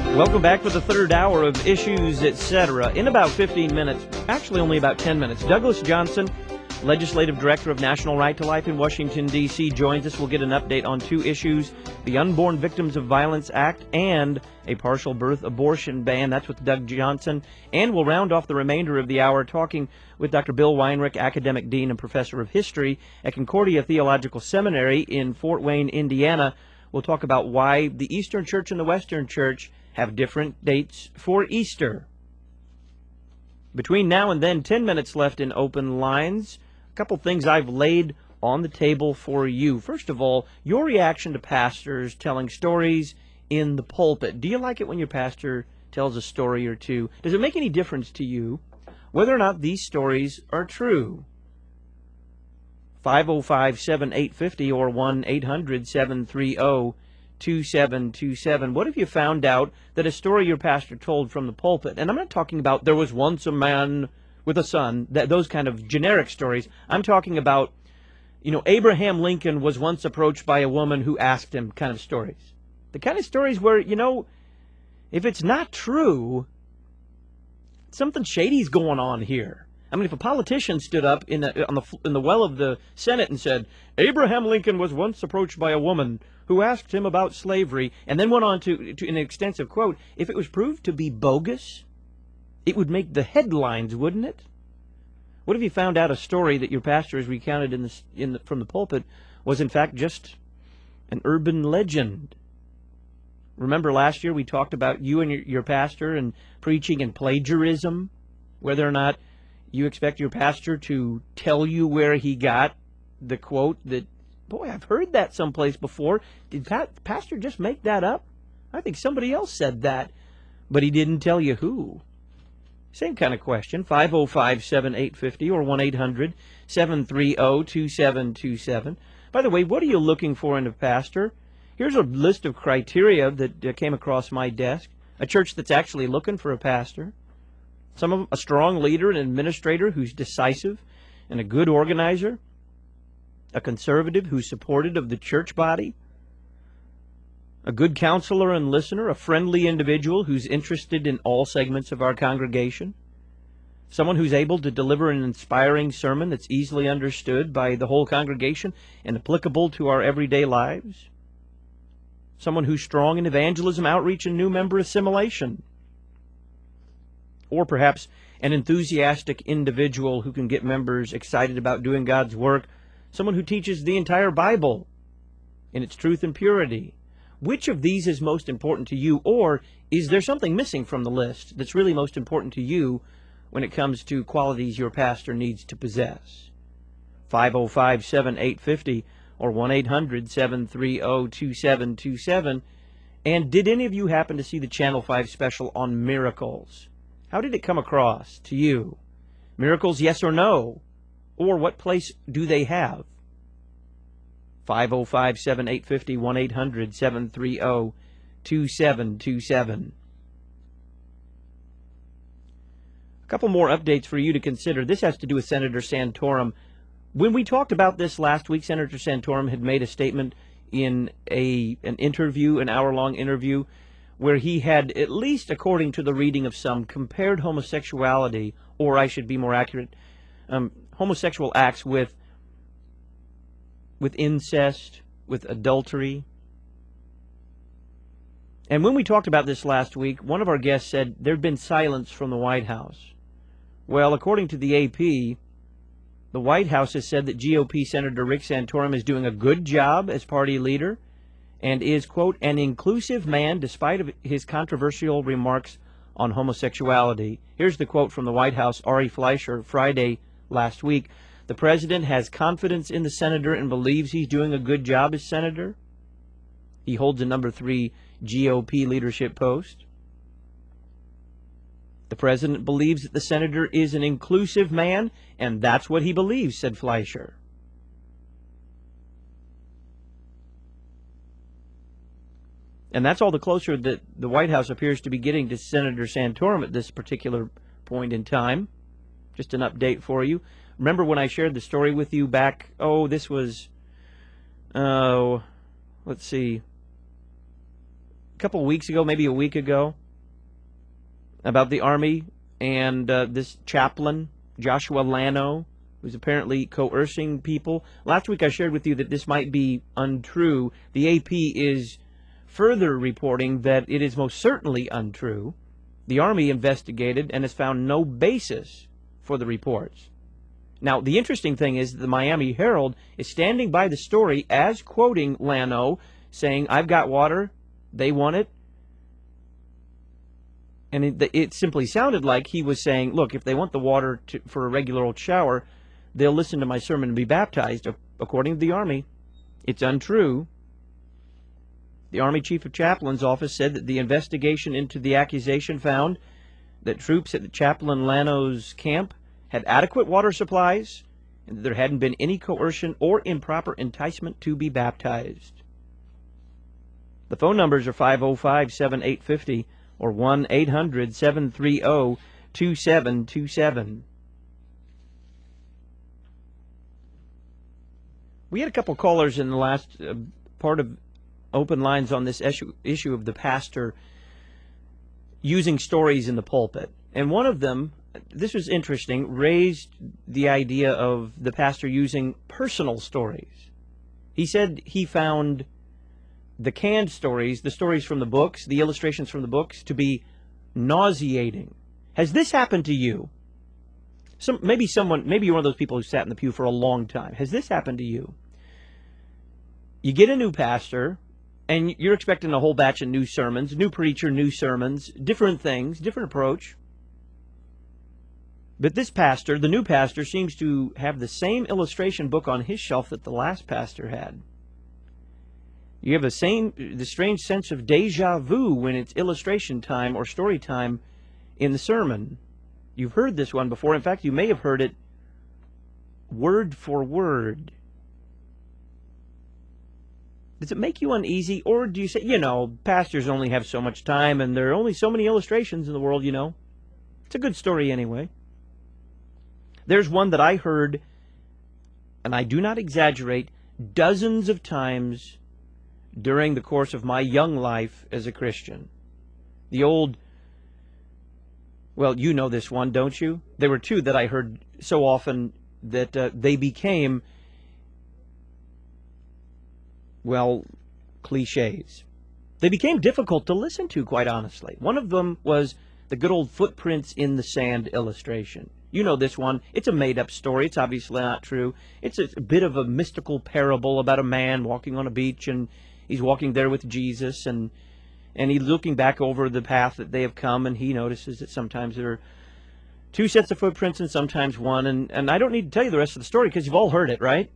Welcome back for the third hour of Issues, Etc. In about 15 minutes, actually only about 10 minutes, Douglas Johnson, Legislative Director of National Right to Life in Washington, D.C., joins us. We'll get an update on two issues, the Unborn Victims of Violence Act and a partial birth abortion ban. That's with Doug Johnson. And we'll round off the remainder of the hour talking with Dr. Bill Weinrich, Academic Dean and Professor of History at Concordia Theological Seminary in Fort Wayne, Indiana. We'll talk about why the Eastern Church and the Western Church have different dates for Easter. Between now and then, 10 minutes left in open lines. A couple things I've laid on the table for you. First of all, your reaction to pastors telling stories in the pulpit. Do you like it when your pastor tells a story or two? Does it make any difference to you whether or not these stories are true? 505-7850 or 1-800-730-2727. What if you found out that a story your pastor told from the pulpit, and I'm not talking about there was once a man with a son, those kind of generic stories. I'm talking about, Abraham Lincoln was once approached by a woman who asked him kind of stories. The kind of stories where, if it's not true, something shady's going on here. I mean, if a politician stood up in the well of the Senate and said, Abraham Lincoln was once approached by a woman who asked him about slavery, and then went on to an extensive quote, if it was proved to be bogus, it would make the headlines, wouldn't it? What if you found out a story that your pastor has recounted from the pulpit was in fact just an urban legend? Remember last year we talked about you and your pastor and preaching and plagiarism, whether or not you expect your pastor to tell you where he got the quote that, boy, I've heard that someplace before. Did pastor just make that up? I think somebody else said that, but he didn't tell you who. Same kind of question, 505-7850 or 1-800-730-2727. By the way, what are you looking for in a pastor? Here's a list of criteria that came across my desk. A church that's actually looking for a pastor. A strong leader and administrator who's decisive and a good organizer. A conservative who's supportive of the church body. A good counselor and listener. A friendly individual who's interested in all segments of our congregation. Someone who's able to deliver an inspiring sermon that's easily understood by the whole congregation and applicable to our everyday lives. Someone who's strong in evangelism, outreach, and new member assimilation. Or perhaps an enthusiastic individual who can get members excited about doing God's work. Someone who teaches the entire Bible in its truth and purity. Which of these is most important to you, or is there something missing from the list that's really most important to you when it comes to qualities your pastor needs to possess? 505-7850 or 1-800-730-2727. And did any of you happen to see the Channel 5 special on miracles? How did it come across to you? Miracles, yes or no? Or what place do they have? 505-7850, 1-800-730-2727. A couple more updates for you to consider. This has to do with Senator Santorum. When we talked about this last week, Senator Santorum had made a statement in an interview, an hour-long interview, where he had, at least according to the reading of some, compared homosexuality, or I should be more accurate, homosexual acts with incest, with adultery. And when we talked about this last week, one of our guests said there'd been silence from the White House. Well, according to the AP, the White House has said that GOP Senator Rick Santorum is doing a good job as party leader and is, quote, an inclusive man despite of his controversial remarks on homosexuality. Here's the quote from the White House, Ari Fleischer, Friday last week. The president has confidence in the senator and believes he's doing a good job as senator. He holds a number 3 GOP leadership post. The president believes that the senator is an inclusive man, and that's what he believes, said Fleischer. And that's all the closer that the White House appears to be getting to Senator Santorum at this particular point in time. Just an update for you. Remember when I shared the story with you back, let's see, couple of weeks ago, maybe a week ago, about the Army and this chaplain, Joshua Lano, who's apparently coercing people. Last week I shared with you that this might be untrue. The AP is further reporting that it is most certainly untrue. The Army investigated and has found no basis for the reports. Now, the interesting thing is the Miami Herald is standing by the story as quoting Lano, saying, I've got water, they want it. And it simply sounded like he was saying, look, if they want the water for a regular old shower, they'll listen to my sermon and be baptized. According to the Army, it's untrue. The Army Chief of Chaplain's office said that the investigation into the accusation found that troops at the Chaplain Lano's camp had adequate water supplies and that there hadn't been any coercion or improper enticement to be baptized. The phone numbers are 505-7850 or 1-800-730-2727. We had a couple callers in the last part of open lines on this issue of the pastor using stories in the pulpit. And one of them, this was interesting, raised the idea of the pastor using personal stories. He said he found the canned stories, the stories from the books, the illustrations from the books, to be nauseating. Has this happened to you? Maybe you're one of those people who sat in the pew for a long time. Has this happened to you? You get a new pastor, and you're expecting a whole batch of new sermons, new preacher, new sermons, different things, different approach. But this pastor, the new pastor, seems to have the same illustration book on his shelf that the last pastor had. You have the strange sense of deja vu when it's illustration time or story time in the sermon. You've heard this one before. In fact, you may have heard it word for word. Does it make you uneasy, or do you say, pastors only have so much time and there are only so many illustrations in the world, It's a good story anyway. There's one that I heard, and I do not exaggerate, dozens of times during the course of my young life as a Christian. The old, well, you know this one, don't you? There were two that I heard so often that they became, well, cliches. They became difficult to listen to, quite honestly. One of them was the good old footprints in the sand illustration. You know this one. It's a made-up story. It's obviously not true. It's a bit of a mystical parable about a man walking on a beach, and he's walking there with Jesus, and he's looking back over the path that they have come, and he notices that sometimes there are two sets of footprints and sometimes one, and I don't need to tell you the rest of the story because you've all heard it, right?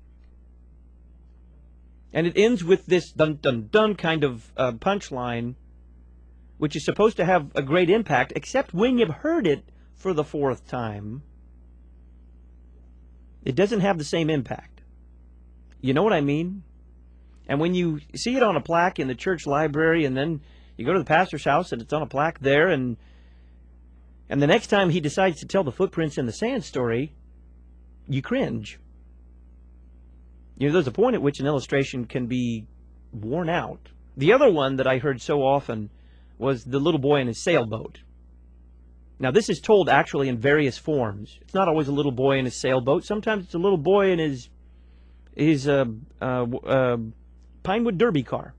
And it ends with this dun-dun-dun kind of punchline, which is supposed to have a great impact, except when you've heard it for the fourth time, it doesn't have the same impact. You know what I mean? And when you see it on a plaque in the church library, and then you go to the pastor's house and it's on a plaque there, and the next time he decides to tell the footprints in the sand story, you cringe. There's a point at which an illustration can be worn out. The other one that I heard so often was the little boy in his sailboat. Now, this is told actually in various forms. It's not always a little boy in his sailboat. Sometimes it's a little boy in his Pinewood Derby car.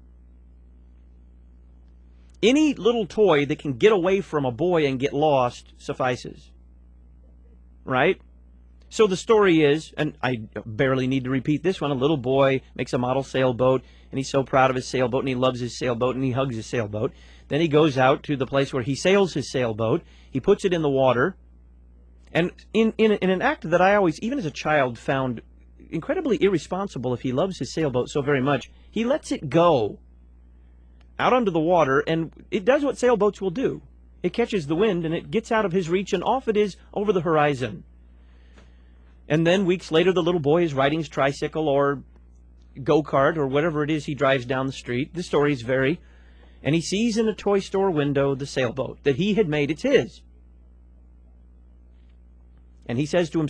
Any little toy that can get away from a boy and get lost suffices. Right? So the story is, and I barely need to repeat this one, a little boy makes a model sailboat, and he's so proud of his sailboat, and he loves his sailboat, and he hugs his sailboat. Then he goes out to the place where he sails his sailboat. He puts it in the water. And in an act that I always, even as a child, found incredibly irresponsible, if he loves his sailboat so very much, he lets it go out onto the water, and it does what sailboats will do. It catches the wind, and it gets out of his reach, and off it is over the horizon. And then weeks later, the little boy is riding his tricycle or go-kart or whatever it is he drives down the street. The stories vary. And he sees in a toy store window the sailboat that he had made. It's his. And he says to himself,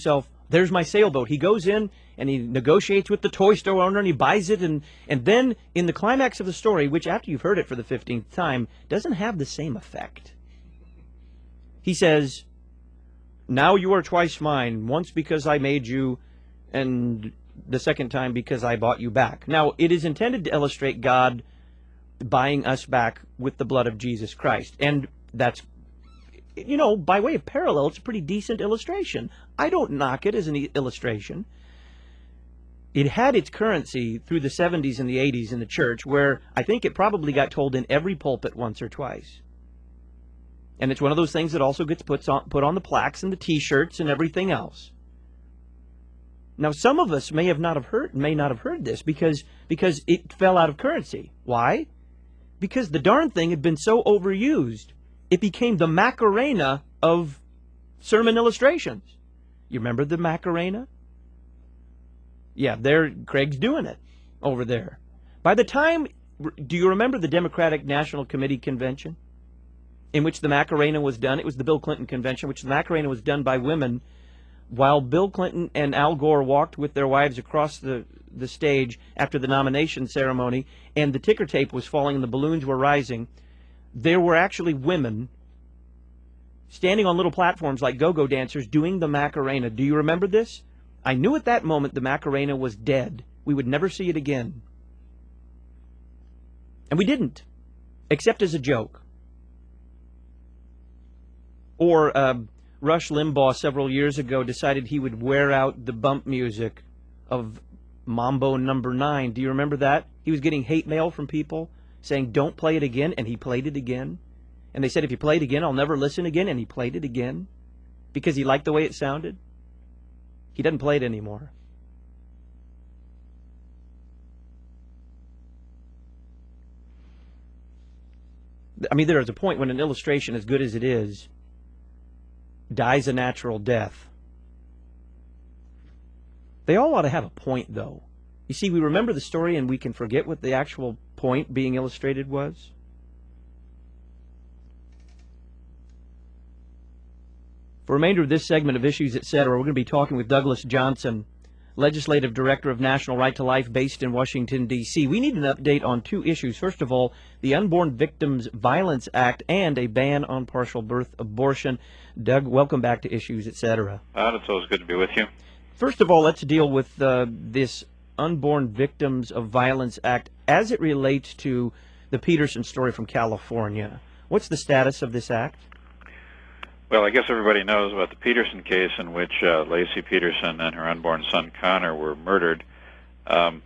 There's my sailboat. He goes in and he negotiates with the toy store owner and he buys it. And then in the climax of the story, which after you've heard it for the 15th time, doesn't have the same effect. He says, now you are twice mine, once because I made you, and the second time because I bought you back. Now, it is intended to illustrate God buying us back with the blood of Jesus Christ. And that's, you know, by way of parallel, it's a pretty decent illustration. I don't knock it as an illustration. It had its currency through the 70s and the 80s in the church, where I think it probably got told in every pulpit once or twice. And it's one of those things that also gets put on the plaques and the T-shirts and everything else. Now, some of us may not have heard this because it fell out of currency. Why? Because the darn thing had been so overused, it became the Macarena of sermon illustrations. You remember the Macarena? Yeah, Craig's doing it over there. By the time, do you remember the Democratic National Committee convention in which the Macarena was done? It was the Bill Clinton convention, which the Macarena was done by women while Bill Clinton and Al Gore walked with their wives across the stage after the nomination ceremony, and the ticker tape was falling and the balloons were rising. There were actually women standing on little platforms like go-go dancers doing the Macarena. Do you remember this? I knew at that moment the Macarena was dead. We would never see it again. And we didn't, except as a joke. Or Rush Limbaugh several years ago decided he would wear out the bump music of Mambo Number 9. Do you remember that? He was getting hate mail from people saying, don't play it again, and he played it again. And they said, if you play it again, I'll never listen again, and he played it again because he liked the way it sounded. He doesn't play it anymore. I mean, there is a point when an illustration, as good as it is, dies a natural death. They all ought to have a point, though. You see, we remember the story and we can forget what the actual point being illustrated was. For the remainder of this segment of Issues, Etc., we're going to be talking with Douglas Johnson, Legislative Director of National Right to Life based in Washington, D.C. We need an update on two issues. First of all, the Unborn Victims Violence Act and a ban on partial birth abortion. Doug, welcome back to Issues, Etc. It's always good to be with you. First of all, let's deal with this Unborn Victims of Violence Act as it relates to the Peterson story from California. What's the status of this act? Well, I guess everybody knows about the Peterson case in which Laci Peterson and her unborn son Connor were murdered. An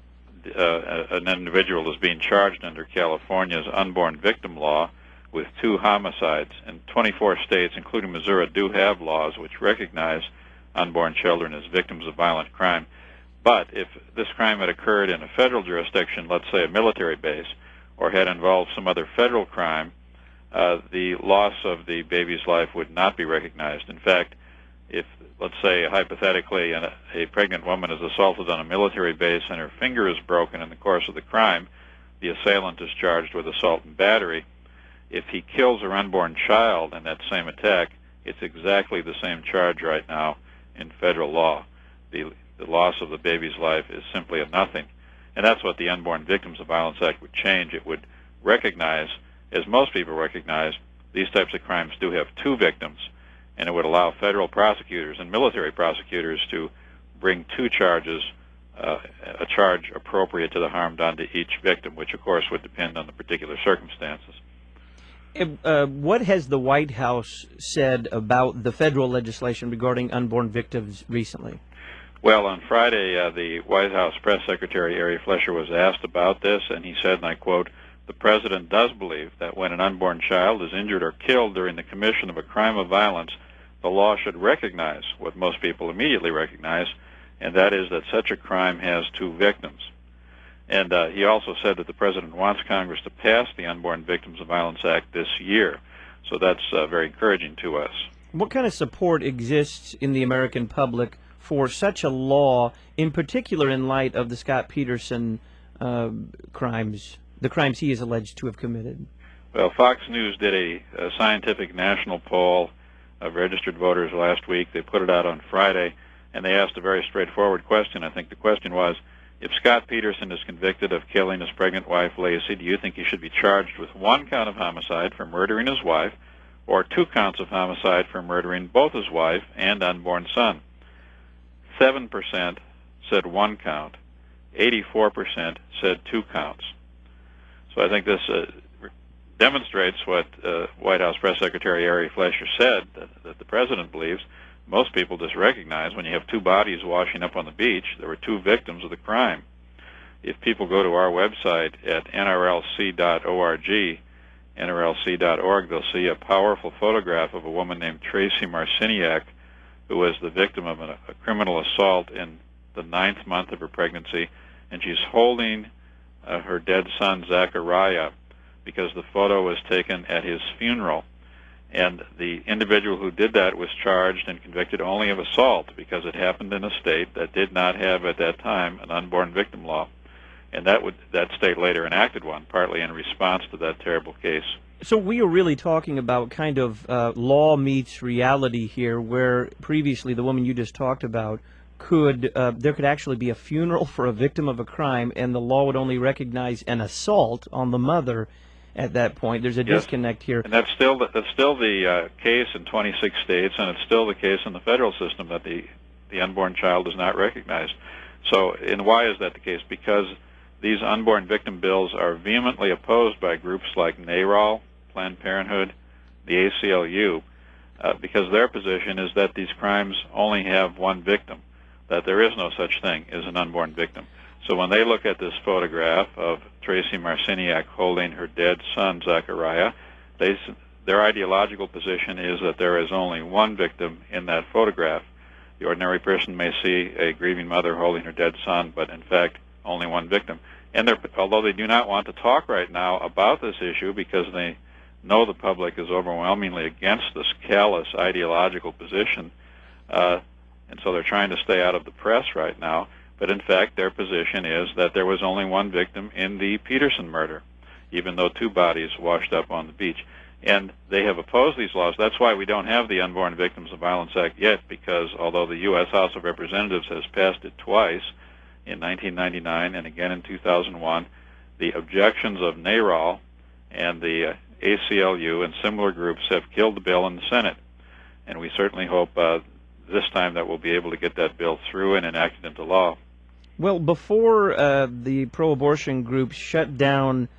individual is being charged under California's unborn victim law with 2 homicides. And 24 states, including Missouri, do have laws which recognize unborn children as victims of violent crime. But if this crime had occurred in a federal jurisdiction, let's say a military base, or had involved some other federal crime, the loss of the baby's life would not be recognized. In fact, if, let's say, hypothetically, a pregnant woman is assaulted on a military base and her finger is broken in the course of the crime, the assailant is charged with assault and battery. If he kills her unborn child in that same attack, it's exactly the same charge right now in federal law. The loss of the baby's life is simply a nothing. And that's what the Unborn Victims of Violence Act would change. It would recognize, as most people recognize, these types of crimes do have 2 victims, and it would allow federal prosecutors and military prosecutors to bring 2 charges, a charge appropriate to the harm done to each victim, which of course would depend on the particular circumstances. What has the White House said about the federal legislation regarding unborn victims recently? Well, on Friday, the White House Press Secretary Ari Fleischer was asked about this, and he said, and I quote, "The President does believe that when an unborn child is injured or killed during the commission of a crime of violence, the law should recognize what most people immediately recognize, and that is that such a crime has 2 victims." And he also said that the President wants Congress to pass the Unborn Victims of Violence Act this year. So that's very encouraging to us. What kind of support exists in the American public for such a law, in particular in light of the Scott Peterson crimes, the crimes he is alleged to have committed? Well, Fox News did a scientific national poll of registered voters last week. They put it out on Friday. and they asked a very straightforward question. I think the question was, if Scott Peterson is convicted of killing his pregnant wife, Lacey, do you think he should be charged with 1 count of homicide for murdering his wife, or 2 counts of homicide for murdering both his wife and unborn son? 7% said 1 count. 84% said 2 counts. So I think this demonstrates what White House Press Secretary Ari Fleischer said, that the president believes. Most people just recognize when you have 2 bodies washing up on the beach, there were 2 victims of the crime. If people go to our website at nrlc.org, nrlc.org, they'll see a powerful photograph of a woman named Tracy Marciniak, who was the victim of a criminal assault in the 9th month of her pregnancy, and she's holding her dead son, Zachariah, because the photo was taken at his funeral. And the individual who did that was charged and convicted only of assault because it happened in a state that did not have at that time an unborn victim law. And that state later enacted one, partly in response to that terrible case. So we are really talking about kind of law meets reality here, where previously the woman you just talked about there could actually be a funeral for a victim of a crime, and the law would only recognize an assault on the mother at that point. There's a disconnect here. And that's still the case in 26 states, and it's still the case in the federal system that the unborn child is not recognized. So, and why is that the case? Because these unborn victim bills are vehemently opposed by groups like NARAL, Planned Parenthood, the ACLU, because their position is that these crimes only have 1 victim, that there is no such thing as an unborn victim. So when they look at this photograph of Tracy Marciniak holding her dead son, Zachariah, their ideological position is that there is only 1 victim in that photograph. The ordinary person may see a grieving mother holding her dead son, but in fact, only 1 victim. And although they do not want to talk right now about this issue because they know the public is overwhelmingly against this callous ideological position, and so they're trying to stay out of the press right now, but in fact their position is that there was only 1 victim in the Peterson murder, even though 2 bodies washed up on the beach. And they have opposed these laws. That's why we don't have the Unborn Victims of Violence Act yet, because although the U.S. House of Representatives has passed it twice, in 1999 and again in 2001, the objections of NARAL and the ACLU and similar groups have killed the bill in the Senate. And we certainly hope this time that we'll be able to get that bill through and enacted into law. Well, before the pro-abortion groups shut down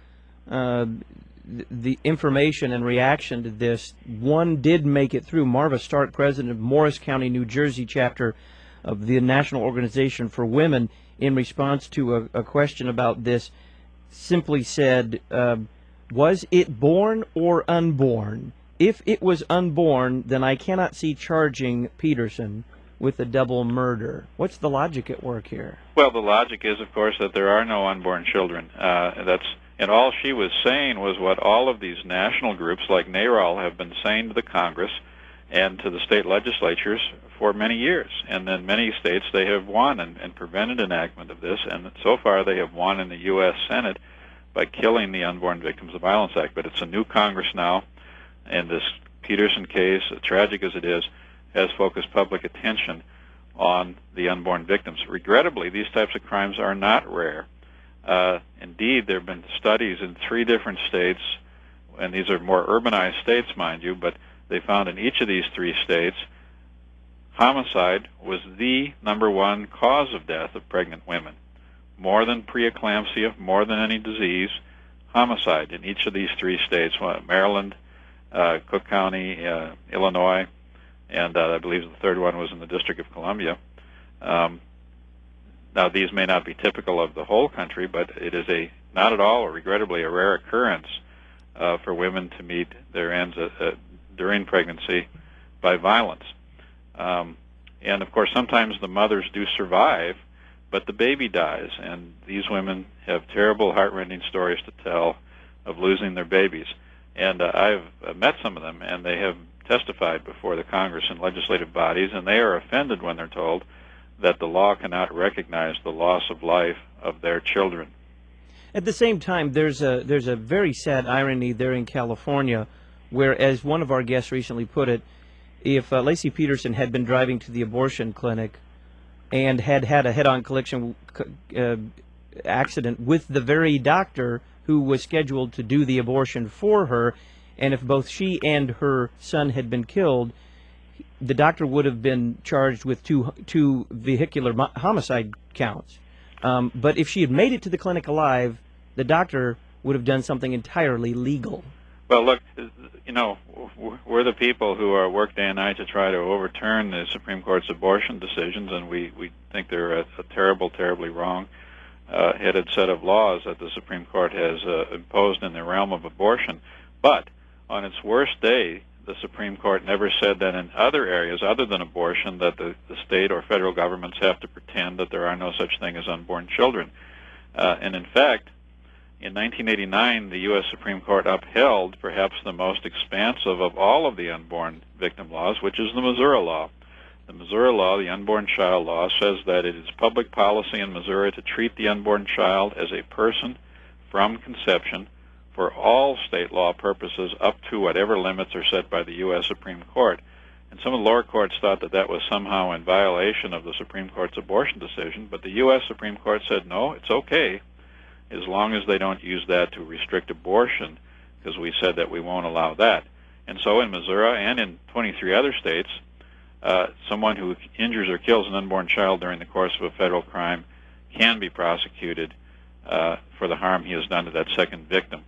the information and reaction to this, one did make it through. Marva Stark, president of Morris County, New Jersey chapter of the National Organization for Women, in response to a question about this, simply said, was it born or unborn? If it was unborn, then I cannot see charging Peterson with a double murder. What's the logic at work here? Well, the logic is, of course, that there are no unborn children. And all she was saying was what all of these national groups like NARAL have been saying to the Congress and to the state legislatures for many years. And in many states they have won and prevented enactment of this, and so far they have won in the U.S. Senate by killing the Unborn Victims of Violence Act. But it's a new Congress now, and this Peterson case, tragic as it is, has focused public attention on the unborn victims. Regrettably, these types of crimes are not rare. Indeed, there have been studies in 3 different states, and these are more urbanized states, mind you, but they found in each of these 3 states homicide was the #1 cause of death of pregnant women. More than preeclampsia, more than any disease, homicide in each of these 3 states, Maryland, Cook County, Illinois, and I believe the 3rd one was in the District of Columbia. Now, these may not be typical of the whole country, but it is not at all, or regrettably, a rare occurrence for women to meet their ends during pregnancy by violence. And, of course, sometimes the mothers do survive, but the baby dies, and these women have terrible, heartrending stories to tell of losing their babies. And I've met some of them, and they have testified before the Congress and legislative bodies, and they are offended when they're told that the law cannot recognize the loss of life of their children. At the same time, there's a very sad irony there in California, where, as one of our guests recently put it, if Lacey Peterson had been driving to the abortion clinic and had had a head-on collision accident with the very doctor who was scheduled to do the abortion for her, and if both she and her son had been killed, the doctor would have been charged with two vehicular homicide counts. But if she had made it to the clinic alive, the doctor would have done something entirely legal. Well, look, we're the people who work day and night to try to overturn the Supreme Court's abortion decisions, and we think they're a terrible, terribly wrong-headed set of laws that the Supreme Court has imposed in the realm of abortion. But on its worst day, the Supreme Court never said that in other areas other than abortion that the state or federal governments have to pretend that there are no such thing as unborn children. And in fact, in 1989, the U.S. Supreme Court upheld perhaps the most expansive of all of the unborn victim laws, which is the Missouri law. The Missouri law, the unborn child law, says that it is public policy in Missouri to treat the unborn child as a person from conception for all state law purposes up to whatever limits are set by the U.S. Supreme Court. And some of the lower courts thought that that was somehow in violation of the Supreme Court's abortion decision, but the U.S. Supreme Court said, no, it's okay, as long as they don't use that to restrict abortion, because we said that we won't allow that. And so in Missouri and in 23 other states, someone who injures or kills an unborn child during the course of a federal crime can be prosecuted for the harm he has done to that second victim.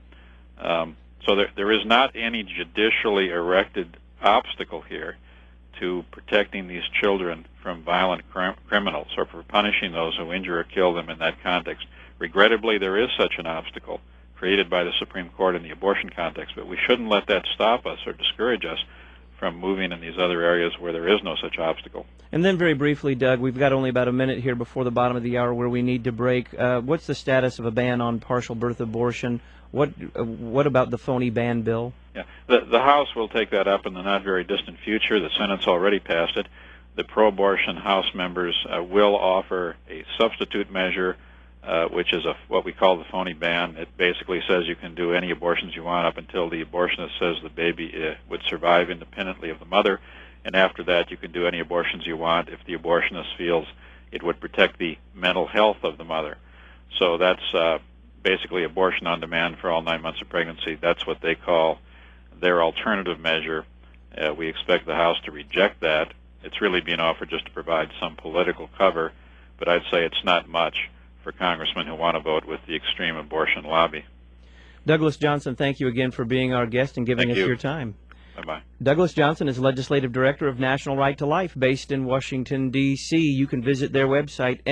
So there is not any judicially erected obstacle here to protecting these children from violent criminals or for punishing those who injure or kill them in that context. Regrettably, there is such an obstacle created by the Supreme Court in the abortion context, but we shouldn't let that stop us or discourage us from moving in these other areas where there is no such obstacle. And then very briefly, Doug, we've got only about a minute here before the bottom of the hour where we need to break. What's the status of a ban on partial birth abortion? What about the phony ban bill? Yeah, the House will take that up in the not very distant future. The Senate's already passed it. The pro-abortion House members will offer a substitute measure, which is what we call the phony ban. It basically says you can do any abortions you want up until the abortionist says the baby would survive independently of the mother, and after that you can do any abortions you want if the abortionist feels it would protect the mental health of the mother. So that's basically abortion on demand for all 9 months of pregnancy. That's what they call their alternative measure. We expect the House to reject that. It's really being offered just to provide some political cover, but I'd say it's not much for congressmen who want to vote with the extreme abortion lobby. Douglas Johnson, thank you again for being our guest and giving us your time. Bye-bye. Douglas Johnson is Legislative Director of National Right to Life based in Washington, D.C. You can visit their website,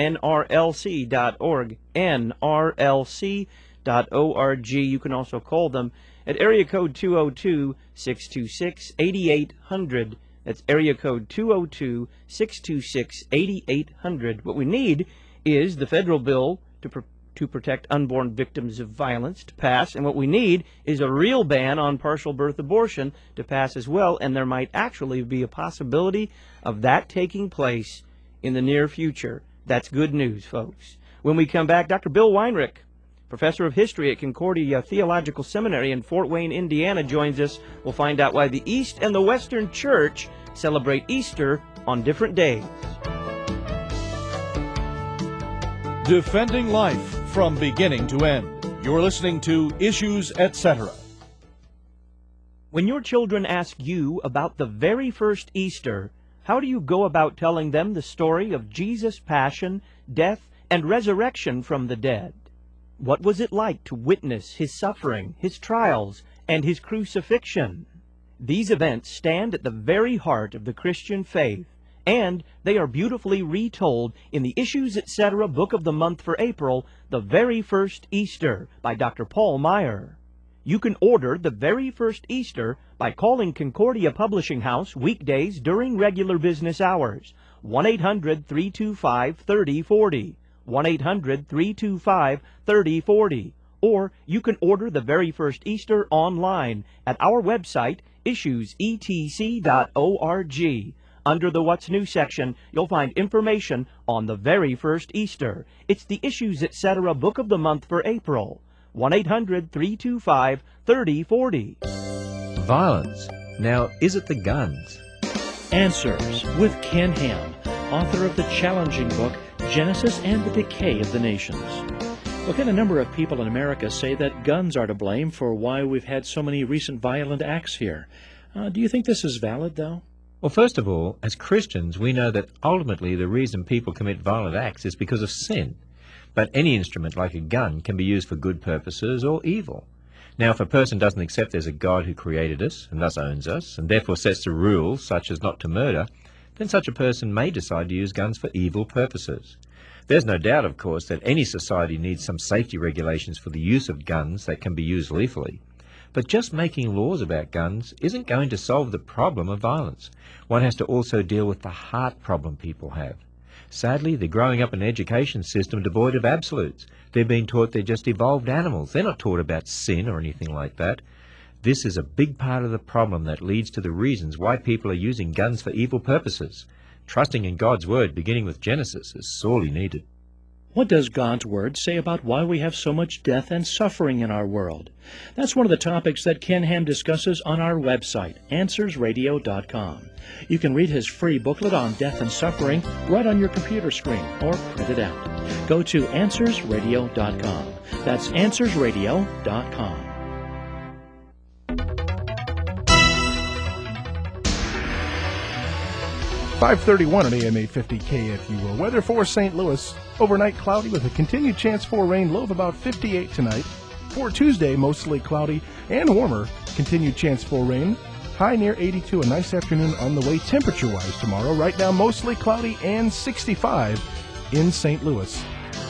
nrlc.org, nrlc.org. You can also call them at area code 202-626-8800. That's area code 202-626-8800. What we need is the federal bill to protect unborn victims of violence to pass, and what we need is a real ban on partial birth abortion to pass as well, and there might actually be a possibility of that taking place in the near future. That's good news, folks. When we come back, Dr. Bill Weinrich, professor of history at Concordia Theological Seminary in Fort Wayne, Indiana, joins us. We'll find out why the East and the Western Church celebrate Easter on different days. Defending life from beginning to end. You're listening to Issues, Etc. When your children ask you about the very first Easter, how do you go about telling them the story of Jesus' passion, death, and resurrection from the dead? What was it like to witness his suffering, his trials, and his crucifixion? These events stand at the very heart of the Christian faith, and they are beautifully retold in the Issues Etc. Book of the Month for April, The Very First Easter, by Dr. Paul Meier. You can order The Very First Easter by calling Concordia Publishing House weekdays during regular business hours, 1-800-325-3040, 1-800-325-3040. Or you can order The Very First Easter online at our website, issuesetc.org. Under the What's New section, you'll find information on the very first Easter. It's the Issues Etc. Book of the Month for April. 1-800-325-3040. Violence. Now, is it the guns? Answers with Ken Ham. author of the challenging book, Genesis and the Decay of the Nations. Look, a number of people in America say that guns are to blame for why we've had so many recent violent acts here. Do you think this is valid, though? Well, first of all, as Christians, we know that ultimately the reason people commit violent acts is because of sin. But any instrument like a gun can be used for good purposes or evil. Now, if a person doesn't accept there's a God who created us and thus owns us, and therefore sets the rules such as not to murder, then such a person may decide to use guns for evil purposes. There's no doubt, of course, that any society needs some safety regulations for the use of guns that can be used lethally. But just making laws about guns isn't going to solve the problem of violence. One has to also deal with the heart problem people have. Sadly, they're growing up in an education system devoid of absolutes. They're being taught they're just evolved animals. They're not taught about sin or anything like that. This is a big part of the problem that leads to the reasons why people are using guns for evil purposes. Trusting in God's Word, beginning with Genesis, is sorely needed. What does God's Word say about why we have so much death and suffering in our world? That's one of the topics that Ken Ham discusses on our website, AnswersRadio.com. You can read his free booklet on death and suffering right on your computer screen or print it out. Go to AnswersRadio.com. That's AnswersRadio.com. 5:31 on AM 850 KFUO. Weather for St. Louis. Overnight cloudy with a continued chance for rain. Low of about 58 tonight. For Tuesday, mostly cloudy and warmer. Continued chance for rain. High near 82. A nice afternoon on the way temperature-wise tomorrow. Right now, mostly cloudy and 65 in St. Louis.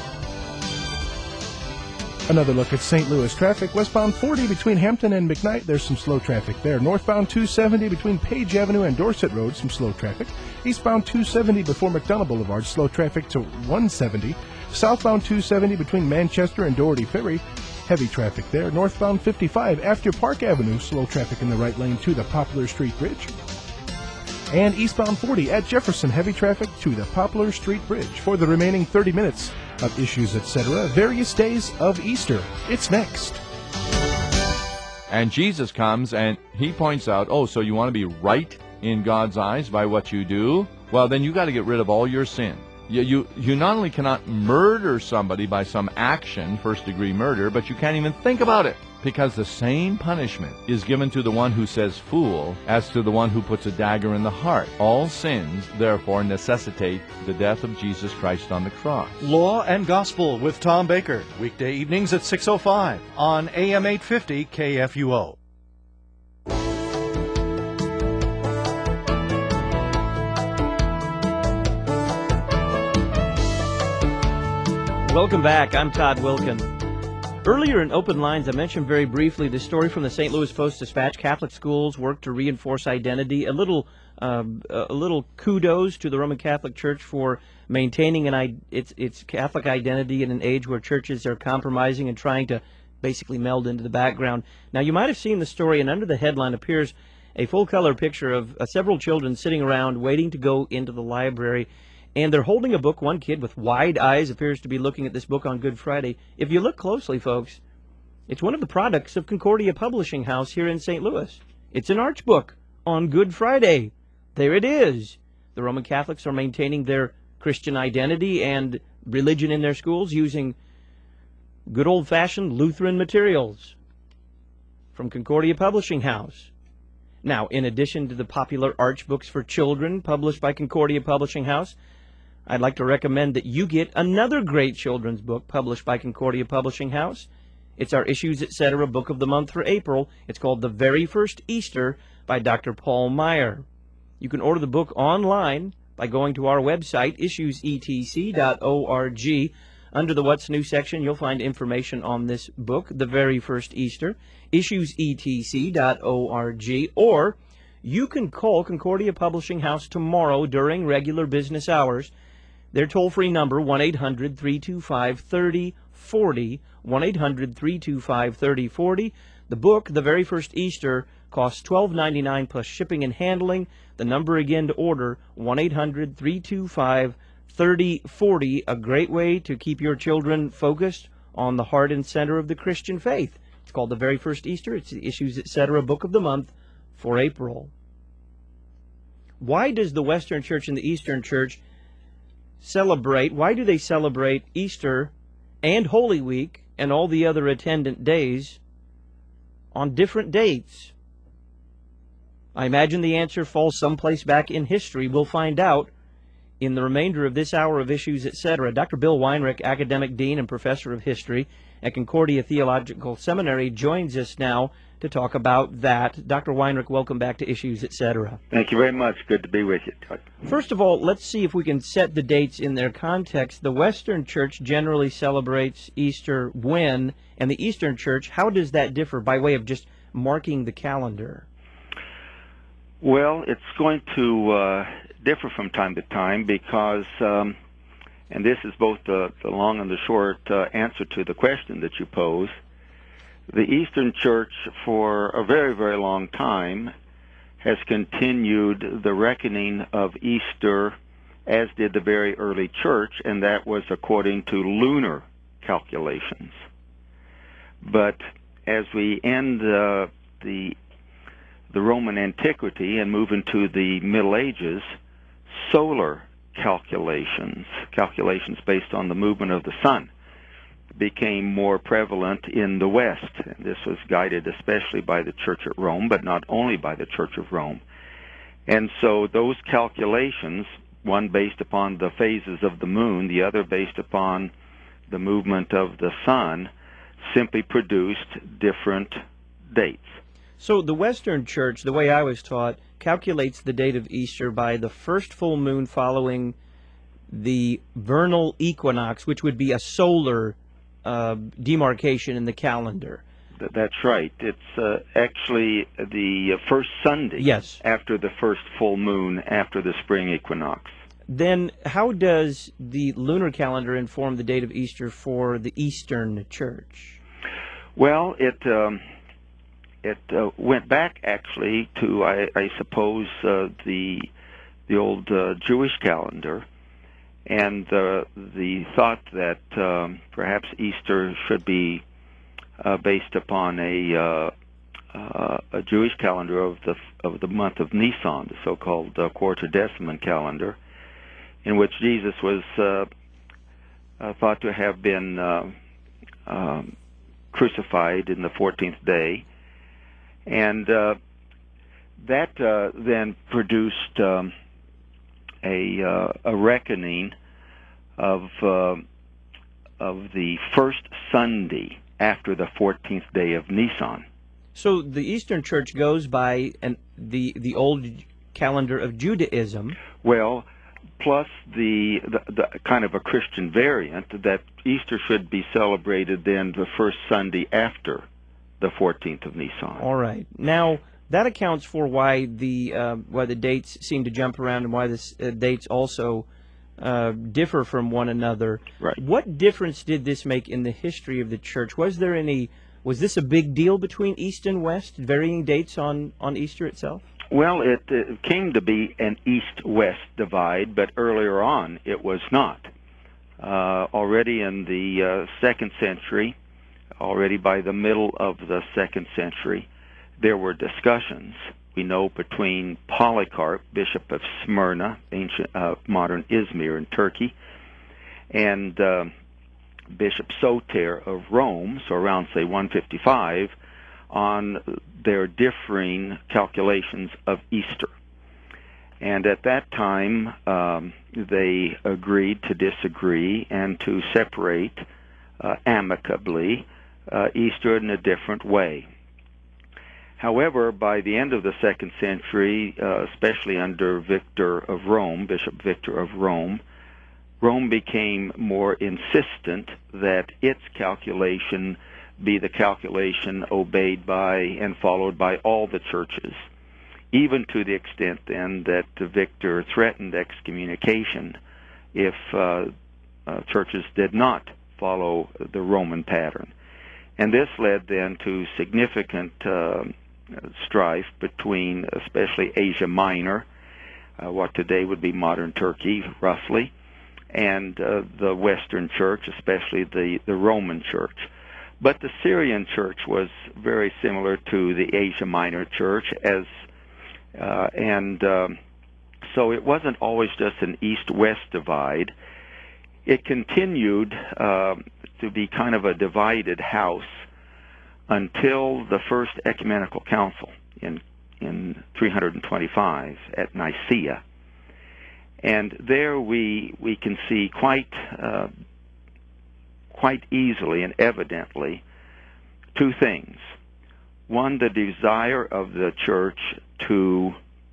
Another look at St. Louis traffic. Westbound 40 between Hampton and McKnight, there's some slow traffic there. Northbound 270 between Page Avenue and Dorset Road, some slow traffic. Eastbound 270 before McDonough Boulevard, slow traffic to 170. Southbound 270 between Manchester and Doherty Ferry, heavy traffic there. Northbound 55 after Park Avenue, slow traffic in the right lane to the Poplar Street Bridge. And eastbound 40 at Jefferson, heavy traffic to the Poplar Street Bridge. For the remaining 30 minutes of Issues, etc., various days of Easter. It's next. And Jesus comes and he points out, oh, so you want to be right in God's eyes by what you do? Well, then you got to get rid of all your sin. You not only cannot murder somebody by some action, first-degree murder, but you can't even think about it, because the same punishment is given to the one who says fool as to the one who puts a dagger in the heart. All sins, therefore, necessitate the death of Jesus Christ on the cross. Law and Gospel with Tom Baker, weekday evenings at 6:05 on AM 850 KFUO. Welcome back. I'm Todd Wilkin. Earlier in Open Lines, I mentioned very briefly the story from the St. Louis Post-Dispatch. Catholic schools work to reinforce identity. A little kudos to the Roman Catholic Church for maintaining its Catholic identity in an age where churches are compromising and trying to basically meld into the background. Now, you might have seen the story, and under the headline appears a full-color picture of several children sitting around waiting to go into the library. And they're holding a book. One kid with wide eyes appears to be looking at this book on Good Friday. If you look closely, folks, it's one of the products of Concordia Publishing House here in St. Louis. It's an Arch book on Good Friday. There it is. The Roman Catholics are maintaining their Christian identity and religion in their schools using good old-fashioned Lutheran materials from Concordia Publishing House. Now, in addition to the popular Arch books for children published by Concordia Publishing House, I'd like to recommend that you get another great children's book published by Concordia Publishing House. It's our Issues, Etc. book of the month for April. It's called The Very First Easter by Dr. Paul Meyer. You can order the book online by going to our website, issuesetc.org. Under the What's New section, you'll find information on this book, The Very First Easter, issuesetc.org, or you can call Concordia Publishing House tomorrow during regular business hours. Their toll-free number, 1-800-325-3040, 1-800-325-3040. The book, The Very First Easter, costs $12.99 plus shipping and handling. The number again to order, 1-800-325-3040, a great way to keep your children focused on the heart and center of the Christian faith. It's called The Very First Easter. It's the Issues, Etc. book of the month for April. Why does the Western Church and the Eastern Church celebrate, why do they celebrate Easter and Holy Week and all the other attendant days on different dates? I imagine the answer falls someplace back in history. We'll find out in the remainder of this hour of Issues, Etc. Dr. Bill Weinrich, Academic Dean and Professor of History at Concordia Theological Seminary, joins us now to talk about that. Dr. Weinrich, welcome back to Issues, Etc. Thank you very much. Good to be with you, Chuck. First of all, let's see if we can set the dates in their context. The Western Church generally celebrates Easter when, and the Eastern Church, how does that differ by way of just marking the calendar? Well, it's going to differ from time to time because, and this is both the long and the short answer to the question that you pose, the Eastern Church for a very, very long time has continued the reckoning of Easter as did the very early church, and that was according to lunar calculations. But as we end the Roman antiquity and move into the Middle Ages, solar calculations based on the movement of the sun, became more prevalent in the West. And this was guided especially by the Church at Rome, but not only by the Church of Rome. And so those calculations, one based upon the phases of the moon, the other based upon the movement of the sun, simply produced different dates. So the Western Church, the way I was taught, calculates the date of Easter by the first full moon following the vernal equinox, which would be a solar demarcation in the calendar. That's right. It's actually the first Sunday after the first full moon after the spring equinox. Then how does the lunar calendar inform the date of Easter for the Eastern Church? Well, it went back actually to, I suppose, the old Jewish calendar, and the thought that perhaps Easter should be based upon a Jewish calendar of the month of Nisan, the so-called quartodeciman calendar, in which Jesus was thought to have been crucified in the 14th day. And that then produced a reckoning of the first Sunday after the 14th day of Nisan. So the Eastern Church goes by the old calendar of Judaism. Well, plus the kind of a Christian variant that Easter should be celebrated then the first Sunday after the 14th of Nisan. All right. Now, that accounts for why the dates seem to jump around and why the dates also differ from one another. Right. What difference did this make in the history of the church? Was this a big deal between East and West, varying dates on Easter itself? Well, it came to be an East-West divide, but earlier on it was not. Already in the 2nd century, already by the middle of the 2nd century, there were discussions, we know, between Polycarp, Bishop of Smyrna, ancient modern Izmir in Turkey, and Bishop Soter of Rome, so around, say, 155, on their differing calculations of Easter. And at that time, they agreed to disagree and to separate amicably Easter in a different way. However, by the end of the 2nd century, especially under Victor of Rome, Bishop Victor of Rome, Rome became more insistent that its calculation be the calculation obeyed by and followed by all the churches, even to the extent then that Victor threatened excommunication if churches did not follow the Roman pattern. And this led then to significant strife between especially Asia Minor, what today would be modern Turkey, roughly, and the Western Church, especially the Roman Church. But the Syrian Church was very similar to the Asia Minor Church, and so it wasn't always just an east-west divide. It continued to be kind of a divided house until the First Ecumenical Council in 325 at Nicaea. And there we can see quite easily and evidently two things. One, the desire of the church to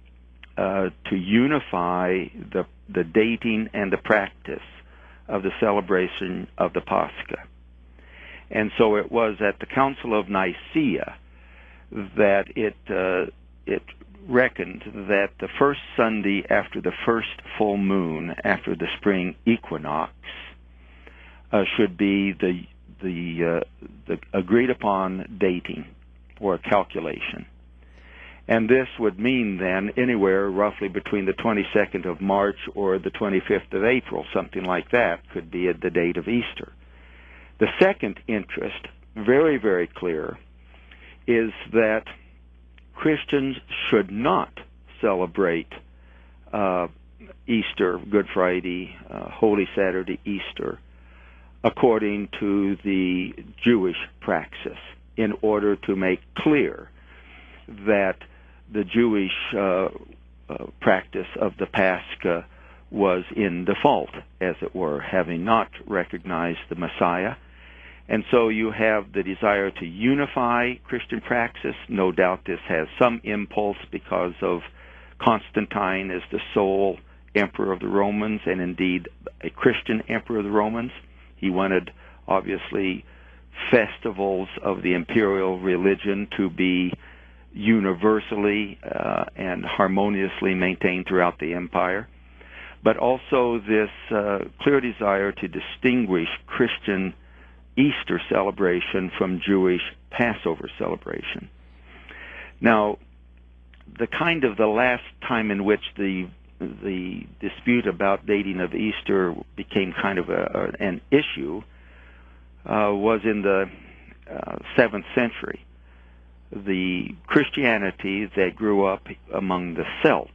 unify the dating and the practice of the celebration of the Pascha. And so it was at the Council of Nicaea that it reckoned that the first Sunday after the first full moon after the spring equinox should be the agreed upon dating or calculation. And this would mean then anywhere roughly between the 22nd of March or the 25th of April, something like that, could be at the date of Easter. The second interest, very, very clear, is that Christians should not celebrate Easter, Good Friday, Holy Saturday, Easter, according to the Jewish praxis, in order to make clear that the Jewish practice of the Pascha was in default, as it were, having not recognized the Messiah. And so you have the desire to unify Christian praxis. No doubt this has some impulse because of Constantine as the sole emperor of the Romans, and indeed a Christian emperor of the Romans. He wanted, obviously, festivals of the imperial religion to be universally and harmoniously maintained throughout the empire, but also this clear desire to distinguish Christian Easter celebration from Jewish Passover celebration. Now, the last time in which the dispute about dating of Easter became kind of an issue was in the 7th century. The Christianity that grew up among the Celts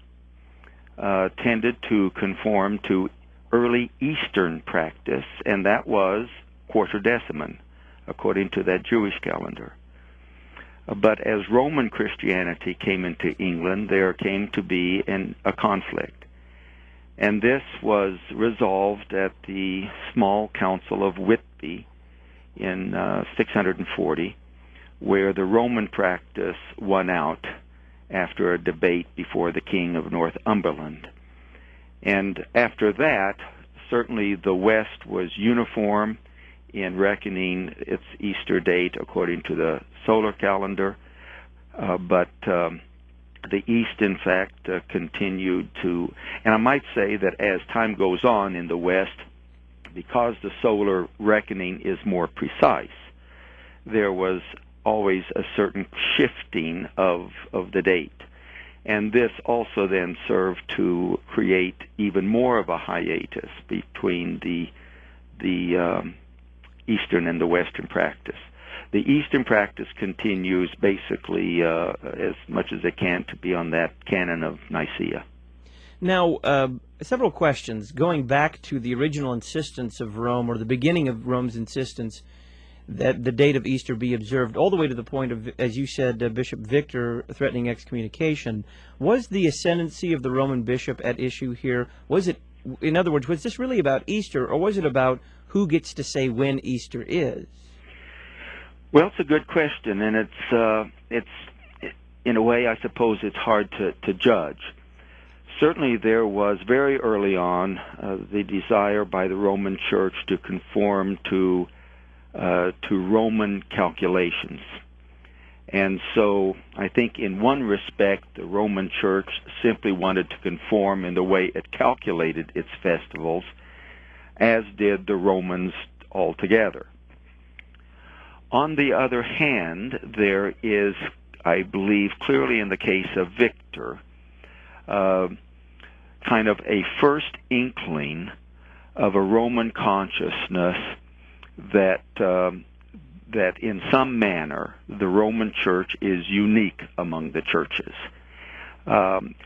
tended to conform to early Eastern practice, and that was Quartodeciman, according to that Jewish calendar. But as Roman Christianity came into England, there came to be a conflict. And this was resolved at the small Council of Whitby in 640, where the Roman practice won out after a debate before the king of Northumberland. And after that, certainly the West was uniform in reckoning its Easter date according to the solar calendar, but the East, in fact, continued to, and I might say that as time goes on in the West, because the solar reckoning is more precise, there was always a certain shifting of the date. And this also then served to create even more of a hiatus between the Eastern and the Western practice. The Eastern practice continues basically as much as it can to be on that canon of Nicaea. Now, several questions going back to the original insistence of Rome, or the beginning of Rome's insistence that the date of Easter be observed, all the way to the point of, as you said, Bishop Victor threatening excommunication. Was the ascendancy of the Roman bishop at issue here? Was it, in other words, was this really about Easter, or was it about who gets to say when Easter is? Well, it's a good question, and it's in a way, I suppose, it's hard to judge. Certainly, there was very early on the desire by the Roman Church to conform to Roman calculations. And so I think in one respect the Roman Church simply wanted to conform in the way it calculated its festivals, as did the Romans altogether. On the other hand, there is, I believe, clearly in the case of Victor, kind of a first inkling of a Roman consciousness that in some manner the Roman Church is unique among the churches.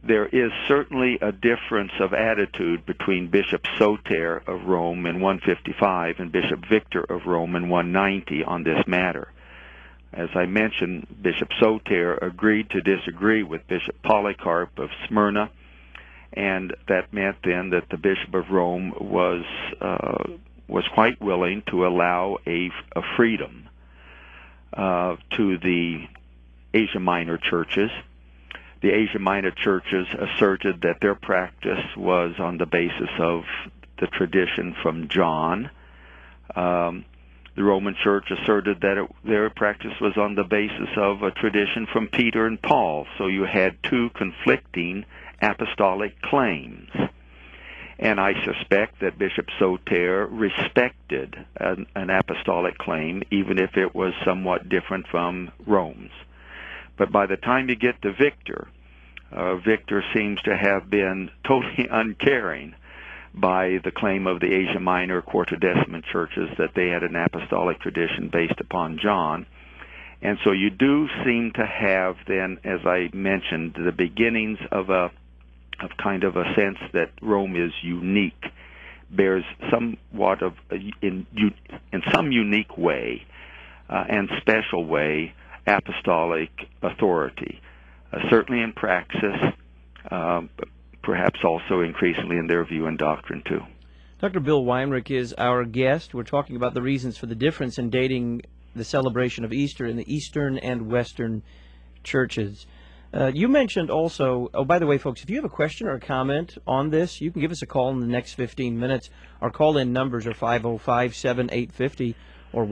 there is certainly a difference of attitude between Bishop Soter of Rome in 155 and Bishop Victor of Rome in 190 on this matter. As I mentioned, Bishop Soter agreed to disagree with Bishop Polycarp of Smyrna, and that meant then that the Bishop of Rome was quite willing to allow a freedom to the Asia Minor churches. The Asia Minor churches asserted that their practice was on the basis of the tradition from John. The Roman Church asserted that their practice was on the basis of a tradition from Peter and Paul. So you had two conflicting apostolic claims. And I suspect that Bishop Soter respected an apostolic claim, even if it was somewhat different from Rome's. But by the time you get to Victor, Victor seems to have been totally uncaring by the claim of the Asia Minor Quartodeciman churches that they had an apostolic tradition based upon John. And so you do seem to have then, as I mentioned, the beginnings of kind of a sense that Rome is unique, bears somewhat of, in some unique way and special way, apostolic authority, certainly in praxis, perhaps also increasingly in their view and doctrine too. Dr. Bill Weinrich is our guest. We're talking about the reasons for the difference in dating the celebration of Easter in the Eastern and Western churches. You mentioned also, oh, by the way, folks, if you have a question or a comment on this, you can give us a call in the next 15 minutes. Our call-in numbers are 505-7850 or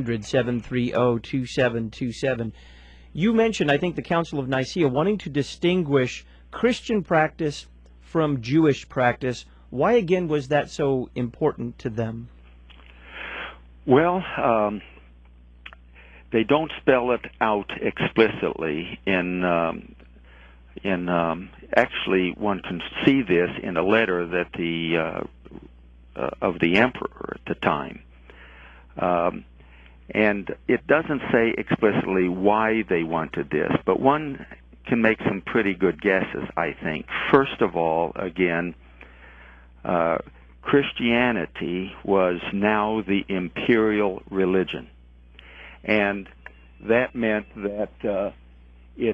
1-800-730-2727. You mentioned, I think, the Council of Nicaea wanting to distinguish Christian practice from Jewish practice. Why, again, was that so important to them? Well, they don't spell it out explicitly actually one can see this in a letter that of the emperor at the time. And it doesn't say explicitly why they wanted this, but one can make some pretty good guesses, I think. First of all, again, Christianity was now the imperial religion. And that meant that it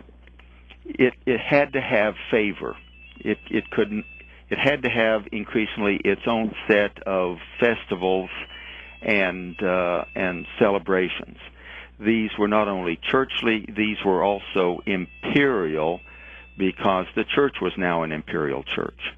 had to have favor. It had to have increasingly its own set of festivals and celebrations. These were not only churchly; these were also imperial, because the church was now an imperial church.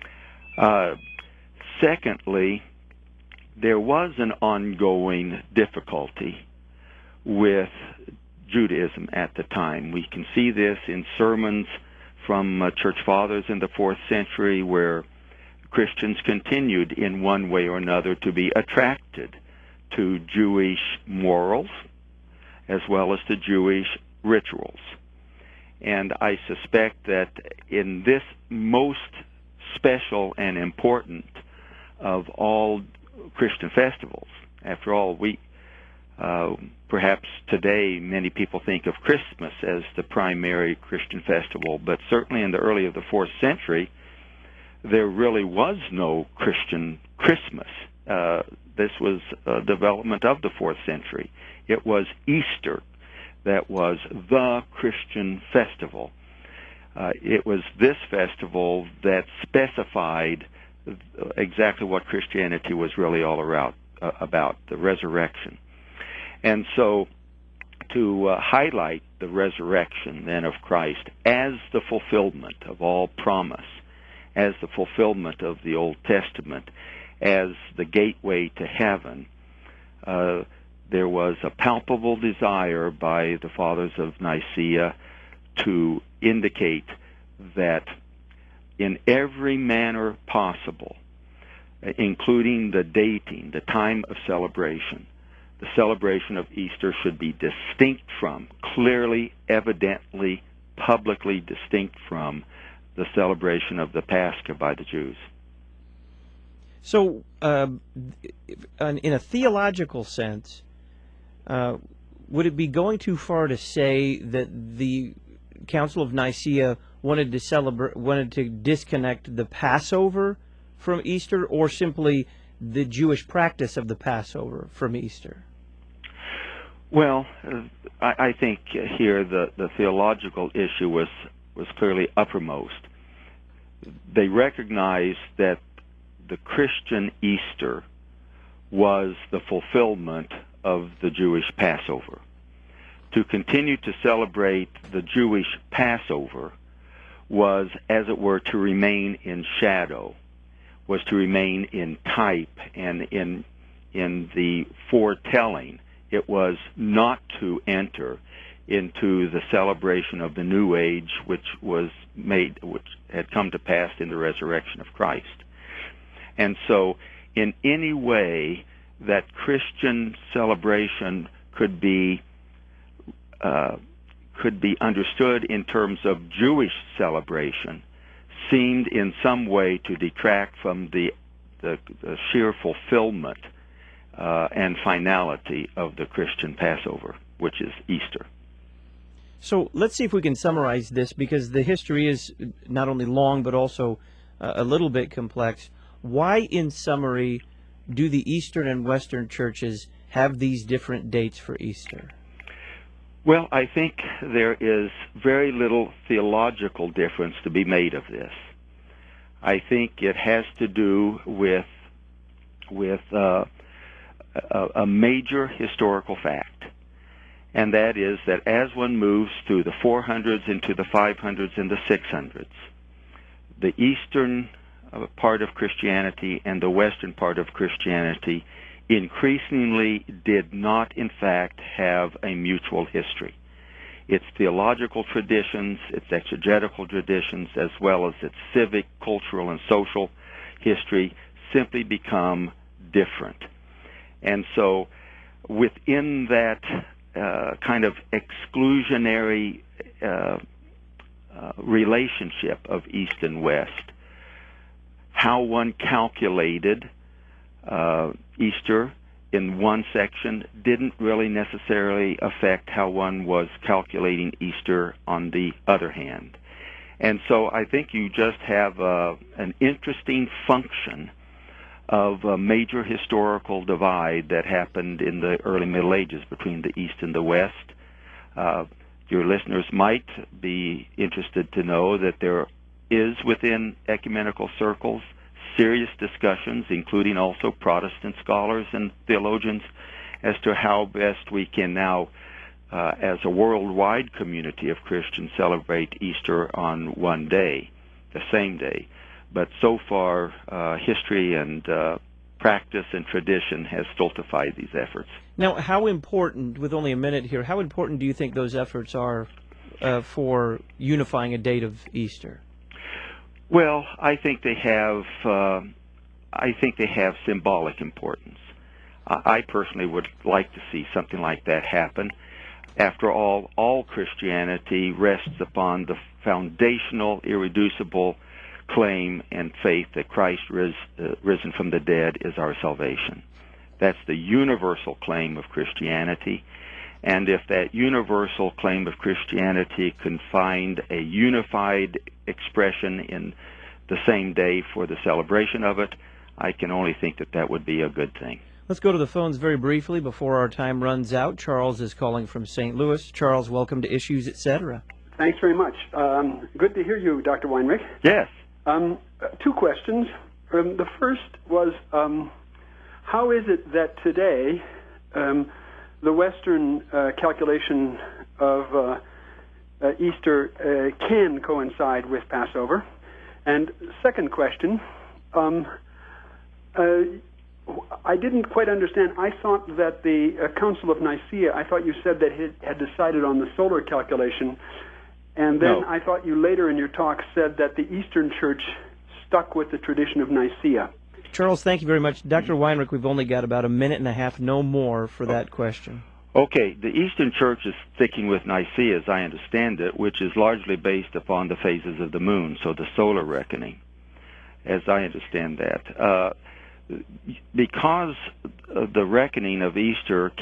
Secondly, there was an ongoing difficulty with Judaism at the time. We can see this in sermons from church fathers in the 4th century, where Christians continued in one way or another to be attracted to Jewish morals as well as to Jewish rituals. And I suspect that in this most special and important of all Christian festivals, after all, perhaps today many people think of Christmas as the primary Christian festival, but certainly in the early of the 4th century, there really was no Christian Christmas. This was a development of the 4th century. It was Easter that was the Christian festival. It was this festival that specified exactly what Christianity was really all about, the resurrection. And so to highlight the resurrection then of Christ as the fulfillment of all promise, as the fulfillment of the Old Testament, as the gateway to heaven, there was a palpable desire by the fathers of Nicaea to indicate that in every manner possible, including the dating, the time of celebration, the celebration of Easter should be distinct from, clearly, evidently, publicly distinct from, the celebration of the Pascha by the Jews. So, in a theological sense, would it be going too far to say that the Council of Nicaea wanted to disconnect the Passover from Easter, or simply the Jewish practice of the Passover from Easter? Well, I think here the theological issue was clearly uppermost. They recognized that the Christian Easter was the fulfillment of the Jewish Passover. To continue to celebrate the Jewish Passover was, as it were, to remain in shadow, was to remain in type and in the foretelling. It was not to enter into the celebration of the new age which had come to pass in the resurrection of Christ. And so in any way that Christian celebration could be understood in terms of Jewish celebration seemed in some way to detract from the sheer fulfillment and finality of the Christian Passover, which is Easter. So let's see if we can summarize this, because the history is not only long but also a little bit complex. Why, in summary, do the Eastern and Western churches have these different dates for Easter? Well, I think there is very little theological difference to be made of this. I think it has to do with a major historical fact, and that is that as one moves through the 400s into the 500s and the 600s, the Eastern part of Christianity and the Western part of Christianity increasingly did not, in fact, have a mutual history. Its theological traditions, its exegetical traditions, as well as its civic, cultural, and social history simply become different. And so within that kind of exclusionary relationship of East and West, how one calculated Easter in one section didn't really necessarily affect how one was calculating Easter on the other hand. And so I think you just have an interesting function of a major historical divide that happened in the early Middle Ages between the East and the West. Your listeners might be interested to know that there is within ecumenical circles serious discussions, including also Protestant scholars and theologians, as to how best we can now, as a worldwide community of Christians, celebrate Easter on one day, the same day. But so far, history and practice and tradition has stultified these efforts. Now, how important, with only a minute here, how important do you think those efforts are for unifying a date of Easter? Well, I think they have symbolic importance. I personally would like to see something like that happen. After all Christianity rests upon the foundational, irreducible claim and faith that Christ risen from the dead is our salvation. That's the universal claim of Christianity. And if that universal claim of Christianity can find a unified expression in the same day for the celebration of it, I can only think that that would be a good thing. Let's go to the phones very briefly before our time runs out. Charles is calling from St. Louis. Charles, welcome to Issues, Etc. Thanks very much. Good to hear you, Dr. Weinrich. Yes. Two questions. The first was, how is it that today the Western calculation of Easter can coincide with Passover? And second question, I didn't quite understand. I thought that the Council of Nicaea, I thought you said that it had decided on the solar calculation, and then No. I thought you later in your talk said that the Eastern Church stuck with the tradition of Nicaea. Charles, thank you very much. Dr. Weinrich, we've only got about a minute and a half, no more, for that question. Okay, the Eastern Church is sticking with Nicaea, as I understand it, which is largely based upon the phases of the moon, so the solar reckoning, as I understand that. Because the reckoning of Easter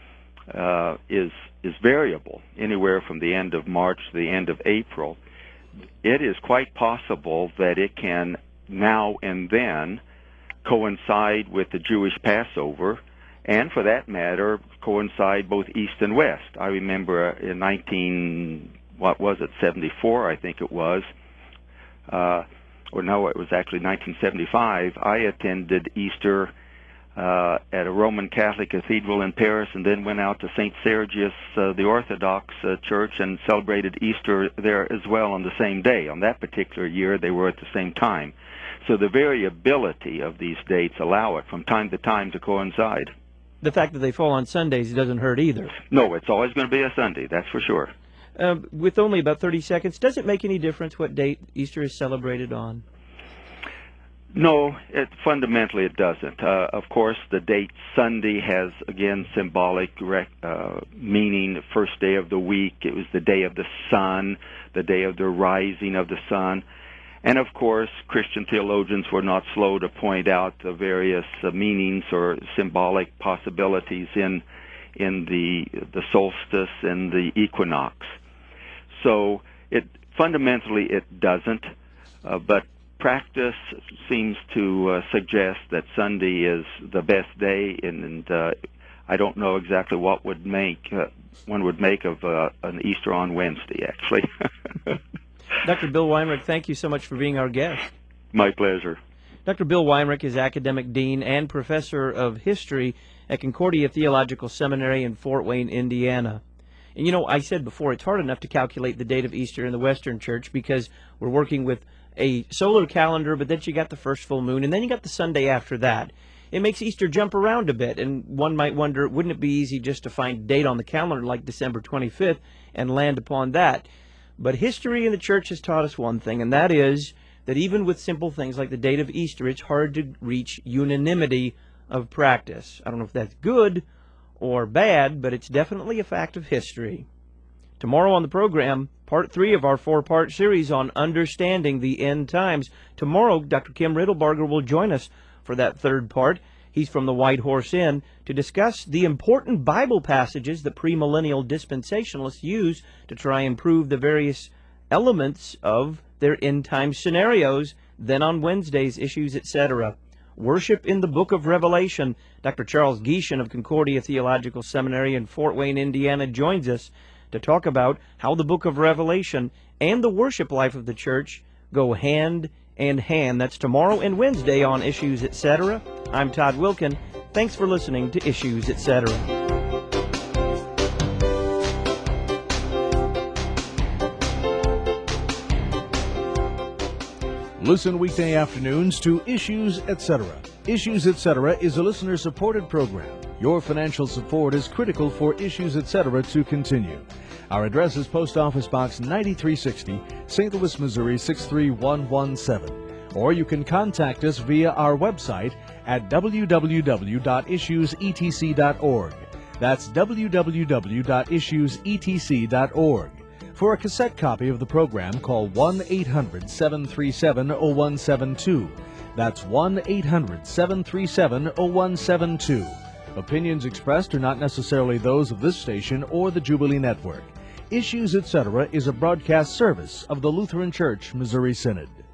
is variable, anywhere from the end of March to the end of April, it is quite possible that it can now and then coincide with the Jewish Passover, and for that matter, coincide both East and West. I remember in 74, I think it was, or no, it was actually 1975, I attended Easter at a Roman Catholic cathedral in Paris, and then went out to St. Sergius, the Orthodox church, and celebrated Easter there as well on the same day. On that particular year, they were at the same time. So the variability of these dates allow it from time to time to coincide. The fact that they fall on Sundays doesn't hurt either. No, it's always going to be a Sunday, that's for sure. With only about 30 seconds, does it make any difference what date Easter is celebrated on? No, fundamentally it doesn't. Of course, the date Sunday has, again, symbolic meaning. The first day of the week, it was the day of the sun, the day of the rising of the sun. And of course, Christian theologians were not slow to point out the various meanings or symbolic possibilities in the solstice and the equinox. So fundamentally it doesn't, but practice seems to suggest that Sunday is the best day, and I don't know exactly what one would make of an Easter on Wednesday, actually. Dr. Bill Weinrich, thank you so much for being our guest. My pleasure. Dr. Bill Weinrich is Academic Dean and Professor of History at Concordia Theological Seminary in Fort Wayne, Indiana. And you know, I said before, it's hard enough to calculate the date of Easter in the Western Church because we're working with a solar calendar, but then you got the first full moon, and then you got the Sunday after that. It makes Easter jump around a bit, and one might wonder, wouldn't it be easy just to find a date on the calendar like December 25th and land upon that? But history in the church has taught us one thing, and that is that even with simple things like the date of Easter, it's hard to reach unanimity of practice. I don't know if that's good or bad, but it's definitely a fact of history. Tomorrow on the program, part 3 of our 4-part series on understanding the end times. Tomorrow, Dr. Kim Riddlebarger will join us for that 3rd part. He's from the White Horse Inn to discuss the important Bible passages that premillennial dispensationalists use to try and prove the various elements of their end-time scenarios. Then on Wednesdays, Issues, etc. Worship in the Book of Revelation. Dr. Charles Gieshin of Concordia Theological Seminary in Fort Wayne, Indiana, joins us to talk about how the Book of Revelation and the worship life of the church go hand in hand. That's tomorrow and Wednesday on Issues, etc. I'm Todd Wilkin. Thanks for listening to Issues, etc. Listen weekday afternoons to Issues, etc. Issues, etc. is a listener-supported program. Your financial support is critical for Issues, etc. to continue. Our address is Post Office Box 9360, St. Louis, Missouri 63117. Or you can contact us via our website at www.issuesetc.org. That's www.issuesetc.org. For a cassette copy of the program, call 1-800-737-0172. That's 1-800-737-0172. Opinions expressed are not necessarily those of this station or the Jubilee Network. Issues, etc. is a broadcast service of the Lutheran Church Missouri Synod.